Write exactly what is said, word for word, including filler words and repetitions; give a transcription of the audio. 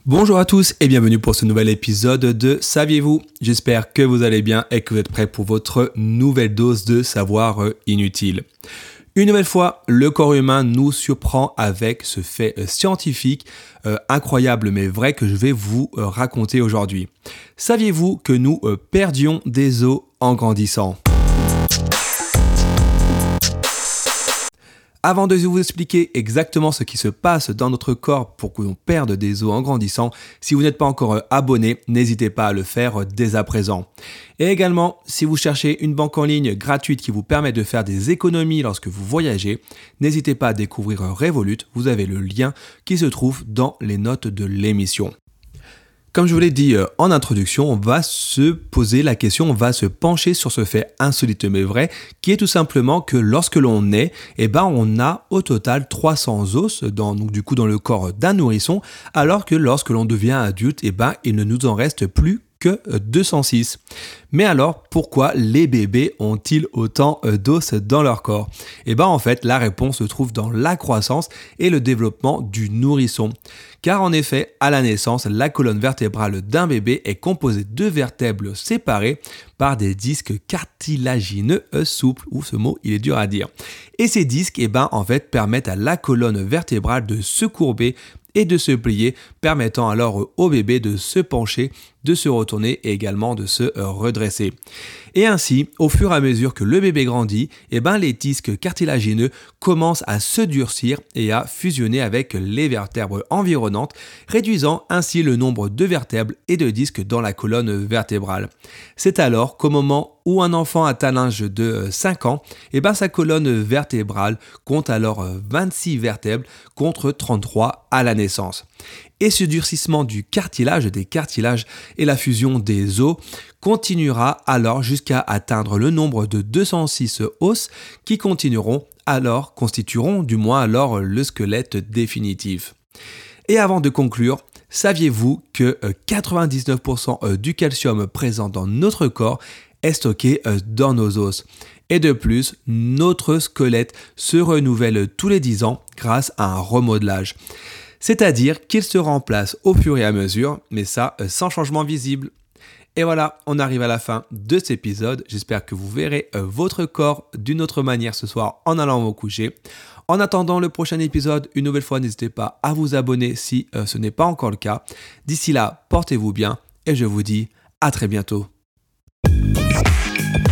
Bonjour à tous et bienvenue pour ce nouvel épisode de Saviez-vous ? J'espère que vous allez bien et que vous êtes prêts pour votre nouvelle dose de savoir inutile. Une nouvelle fois, le corps humain nous surprend avec ce fait scientifique euh, incroyable mais vrai que je vais vous euh, raconter aujourd'hui. Saviez-vous que nous euh, perdions des os en grandissant ? Avant de vous expliquer exactement ce qui se passe dans notre corps pour que l'on perde des os en grandissant, si vous n'êtes pas encore abonné, n'hésitez pas à le faire dès à présent. Et également, si vous cherchez une banque en ligne gratuite qui vous permet de faire des économies lorsque vous voyagez, n'hésitez pas à découvrir Revolut, vous avez le lien qui se trouve dans les notes de l'émission. Comme je vous l'ai dit en introduction, on va se poser la question, on va se pencher sur ce fait insolite mais vrai, qui est tout simplement que lorsque l'on naît, eh ben on a au total trois cents os dans, donc du coup dans le corps d'un nourrisson, alors que lorsque l'on devient adulte, eh ben il ne nous en reste plus que deux cent six. Mais alors, pourquoi les bébés ont-ils autant d'os dans leur corps ? Eh bien en fait, la réponse se trouve dans la croissance et le développement du nourrisson. Car en effet, à la naissance, la colonne vertébrale d'un bébé est composée de vertèbres séparées par des disques cartilagineux souples. Ou ce mot, il est dur à dire. Et ces disques, eh ben, en fait, permettent à la colonne vertébrale de se courber et de se plier, permettant alors au bébé de se pencher, de se retourner et également de se redresser. Et ainsi, au fur et à mesure que le bébé grandit, eh ben, les disques cartilagineux commencent à se durcir et à fusionner avec les vertèbres environnantes, réduisant ainsi le nombre de vertèbres et de disques dans la colonne vertébrale. C'est alors qu'au moment où un enfant atteint l'âge de cinq ans, eh ben, sa colonne vertébrale compte alors vingt-six vertèbres contre trente-trois à la naissance. Et ce durcissement du cartilage, des cartilages et la fusion des os continuera alors jusqu'à atteindre le nombre de deux cent six os qui continueront alors, constitueront du moins alors le squelette définitif. Et avant de conclure, saviez-vous que quatre-vingt-dix-neuf pour cent du calcium présent dans notre corps est stocké dans nos os ? Et de plus, notre squelette se renouvelle tous les dix ans grâce à un remodelage. C'est-à-dire qu'il se remplace au fur et à mesure, mais ça sans changement visible. Et voilà, on arrive à la fin de cet épisode. J'espère que vous verrez votre corps d'une autre manière ce soir en allant vous coucher. En attendant le prochain épisode, une nouvelle fois, n'hésitez pas à vous abonner si ce n'est pas encore le cas. D'ici là, portez-vous bien et je vous dis à très bientôt.